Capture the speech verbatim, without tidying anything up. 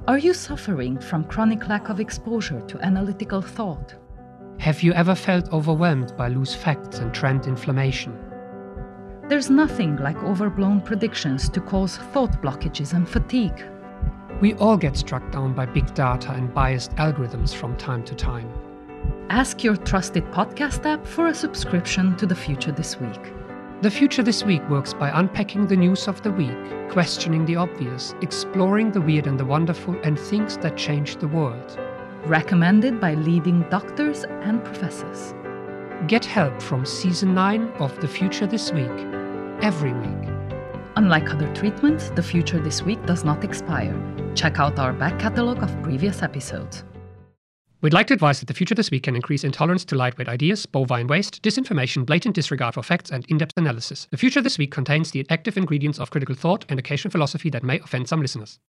Are you suffering from chronic lack of exposure to analytical thought? Have you ever felt overwhelmed by loose facts and trend inflammation? There's nothing like overblown predictions to cause thought blockages and fatigue. We all get struck down by big data and biased algorithms from time to time. Ask your trusted podcast app for a subscription to The Future This Week. The Future This Week works by unpacking the news of the week, questioning the obvious, exploring the weird and the wonderful, and things that change the world. Recommended by leading doctors and professors. Get help from Season nine of The Future This Week, every week. Unlike other treatments, The Future This Week does not expire. Check out our back catalogue of previous episodes. We'd like to advise that The Future This Week can increase intolerance to lightweight ideas, bovine waste, disinformation, blatant disregard for facts, and in-depth analysis. The Future This Week contains the active ingredients of critical thought and occasional philosophy that may offend some listeners.